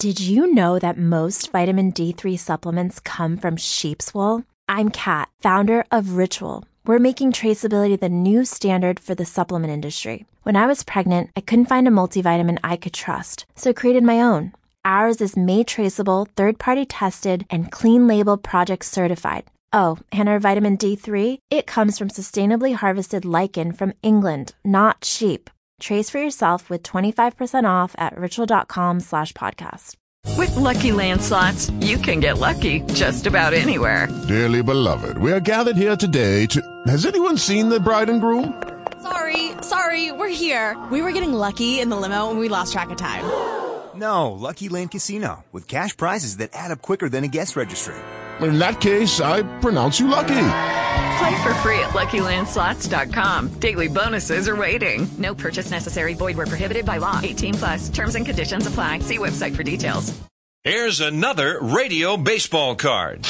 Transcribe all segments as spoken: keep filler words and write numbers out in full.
Did you know that most vitamin D three supplements come from sheep's wool? I'm Kat, founder of Ritual. We're making traceability the new standard for the supplement industry. When I was pregnant, I couldn't find a multivitamin I could trust, so I created my own. Ours is made traceable, third-party tested, and clean label project certified. Oh, and our vitamin D three, it comes from sustainably harvested lichen from England, not sheep. Trace for yourself with twenty-five percent off at ritual.com slash podcast. With Lucky Land Slots, you can get lucky just about anywhere. Dearly beloved, we are gathered here today to... Has anyone seen the bride and groom? Sorry, sorry, we're here. We were getting lucky in the limo and we lost track of time. No, Lucky Land Casino, with cash prizes that add up quicker than a guest registry. In that case, I pronounce you lucky. Play for free at lucky land slots dot com. Daily bonuses are waiting. No purchase necessary. Void where prohibited by law. eighteen plus. Terms and conditions apply. See website for details. Here's another radio baseball card.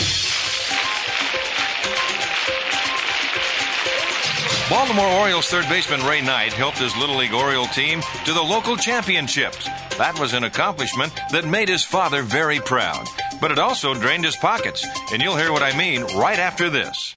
Baltimore Orioles third baseman Ray Knight helped his Little League Oriole team to the local championships. That was an accomplishment that made his father very proud. But it also drained his pockets. And you'll hear what I mean right after this.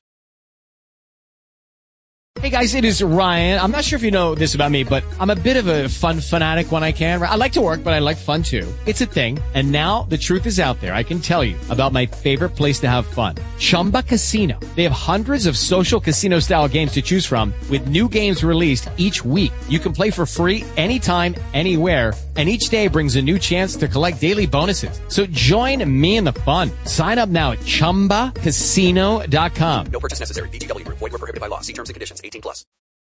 Hey guys, it is Ryan. I'm not sure if you know this about me, but I'm a bit of a fun fanatic when I can. I like to work, but I like fun too. It's a thing. And now the truth is out there. I can tell you about my favorite place to have fun. Chumba Casino. They have hundreds of social casino style games to choose from with new games released each week. You can play for free anytime, anywhere. And each day brings a new chance to collect daily bonuses. So join me in the fun. Sign up now at chumba casino dot com. No purchase necessary. V G W. Void where prohibited by law. See terms and conditions. eighteen plus.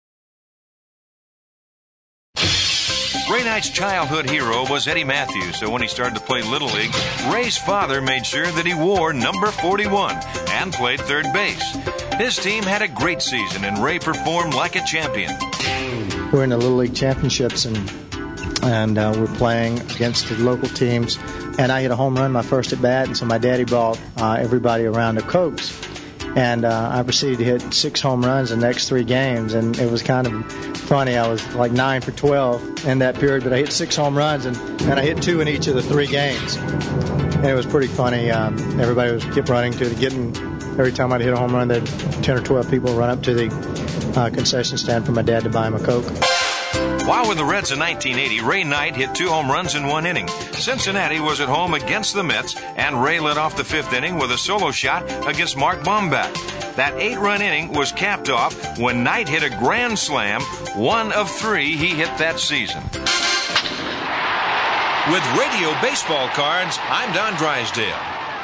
Ray Knight's childhood hero was Eddie Matthews, so when he started to play Little League, Ray's father made sure that he wore number forty-one and played third base. His team had a great season, and Ray performed like a champion. We're in the Little League Championships, and and uh, we're playing against the local teams. And I hit a home run my first at bat, and so my daddy brought uh, everybody around to Cokes. And uh, I proceeded to hit six home runs the next three games, and it was kind of funny. I was like nine for twelve in that period, but I hit six home runs, and, and I hit two in each of the three games. And it was pretty funny. Um, everybody was kept running to the getting. Every time I'd hit a home run, there'd ten or twelve people run up to the uh, concession stand for my dad to buy him a Coke. While with the Reds in nineteen eighty, Ray Knight hit two home runs in one inning. Cincinnati was at home against the Mets, and Ray led off the fifth inning with a solo shot against Mark Bombach. That eight-run inning was capped off when Knight hit a grand slam, one of three he hit that season. With radio baseball cards, I'm Don Drysdale.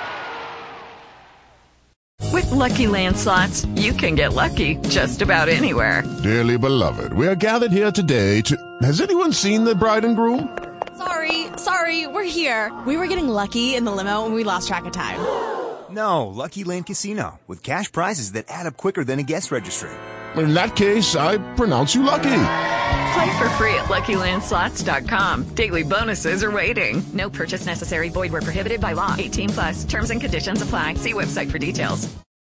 With Lucky Land Slots, you can get lucky just about anywhere. Dearly beloved, we are gathered here today to... Has anyone seen the bride and groom? Sorry, sorry, we're here. We were getting lucky in the limo and we lost track of time. No, Lucky Land Casino, with cash prizes that add up quicker than a guest registry. In that case, I pronounce you lucky. Play for free at lucky land slots dot com. Daily bonuses are waiting. No purchase necessary. Void where prohibited by law. eighteen plus. Terms and conditions apply. See website for details.